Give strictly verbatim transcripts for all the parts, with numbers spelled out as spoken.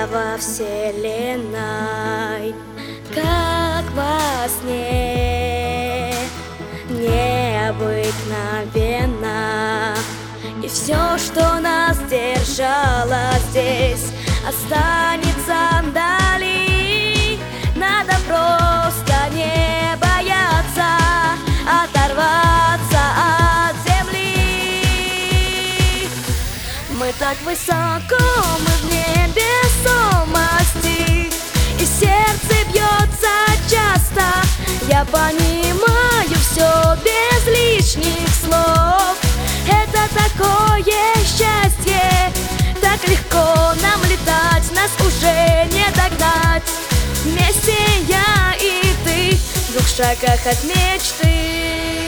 я во вселенной, как во сне, необыкновенно. И все, что нас держало здесь, останется вдали. Надо просто не бояться оторваться от земли. Мы так высоко, мы в невесомости, и сердце бьется часто. Я понимаю все без лишних слов. Это такое счастье, так легко нам летать, нас уже не догнать. Вместе я и ты, в двух шагах от мечты.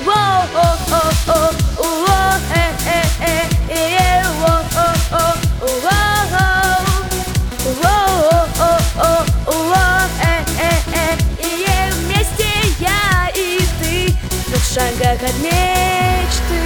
Вместе я и ты, в двух шагах от мечты.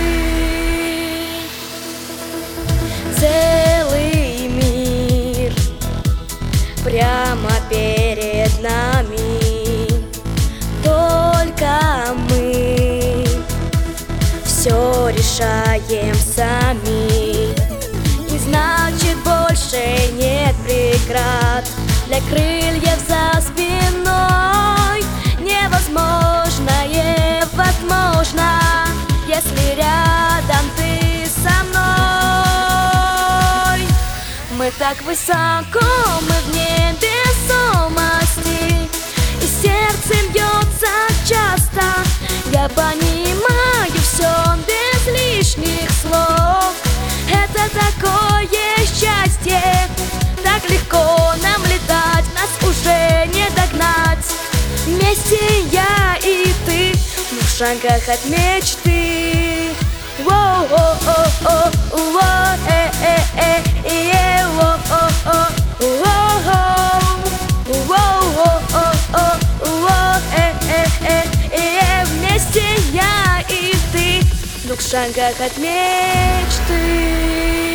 Целый мир прямо перед нами, только мы все решаем сами. И значит больше нет преград для крыльев за спиной. Невозможное возможно, если рядом ты со мной. Мы так высоко, мы в невесомости, и сердце бьется часто. Я понимаю все без лишних слов. Это такое счастье, так легко нам летать, нас уже не догнать. Вместе я и ты, в двух шагах от мечты. Вместе я и ты, в двух шагах от мечты.